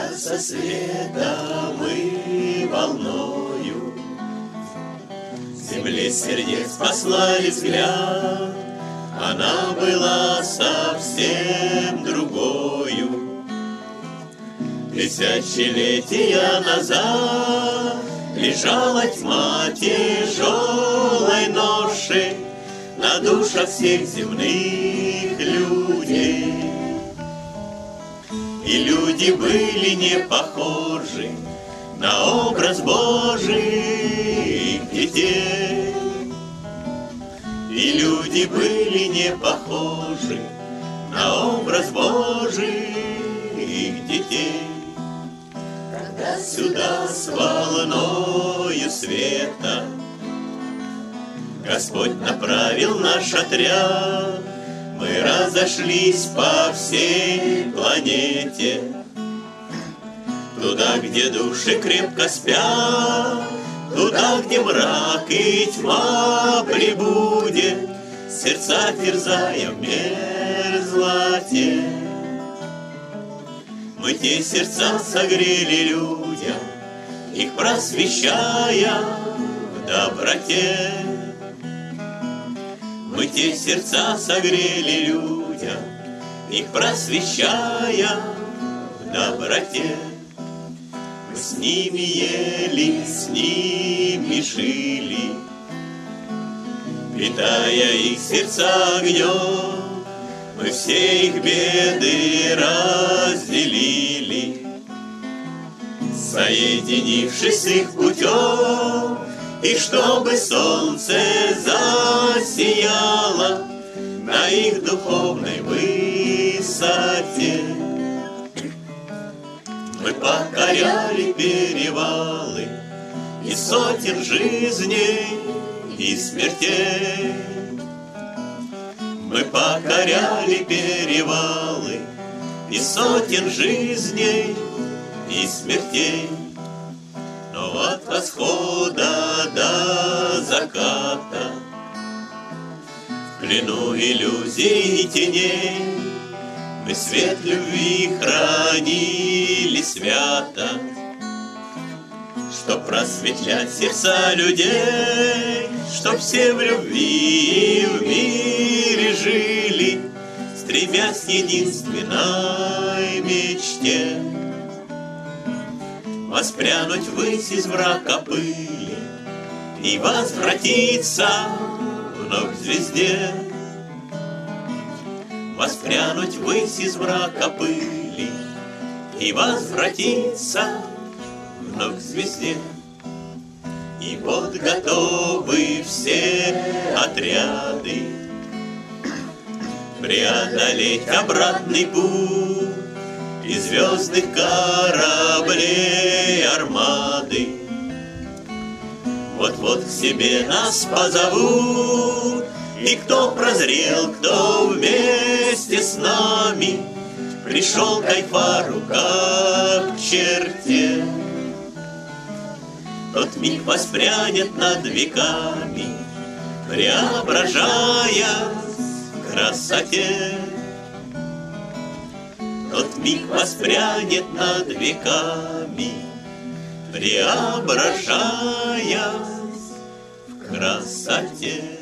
Когда со света мы волною земле сердец послали взгляд, она была совсем другою. Тысячелетия назад лежала тьма тяжелой ноши на душах всех земных людей. И люди были не похожи на образ Божьих детей. И люди были не похожи на образ Божьих детей. Когда сюда с волною света Господь направил наш отряд, мы разошлись по всей планете, туда, где души крепко спят, туда, где мрак и тьма прибудет, сердца терзая в мерзлоте. Мы те сердца согрели людям, их просвещая в доброте. Мы те сердца согрели людям, их просвещая в доброте. Мы с ними ели, с ними жили, питая их сердца огнем. Мы все их беды разделили, соединившись их путем. И чтобы солнце засияло на их духовной высоте, мы покоряли перевалы и сотен жизней и смертей. Мы покоряли перевалы и сотен жизней и смертей. Но от восхода до заката в плену иллюзий и теней мы свет любви хранили свято, чтоб просветлять сердца людей, чтоб все в любви и в мире жили, стремясь к единственной мечте. Воспрянуть ввысь из мрака пыли и возвратиться вновь к звезде. Воспрянуть ввысь из мрака пыли и возвратиться вновь к звезде. И вот готовы все отряды преодолеть обратный путь и звездных кораблей армады. Вот-вот к себе нас позовут, и кто прозрел, кто вместе с нами пришел к Айфару как к черте, тот миг воспрянет над веками, преображаясь в красоте. Тот миг воспрянет над веками, преображаясь в красоте.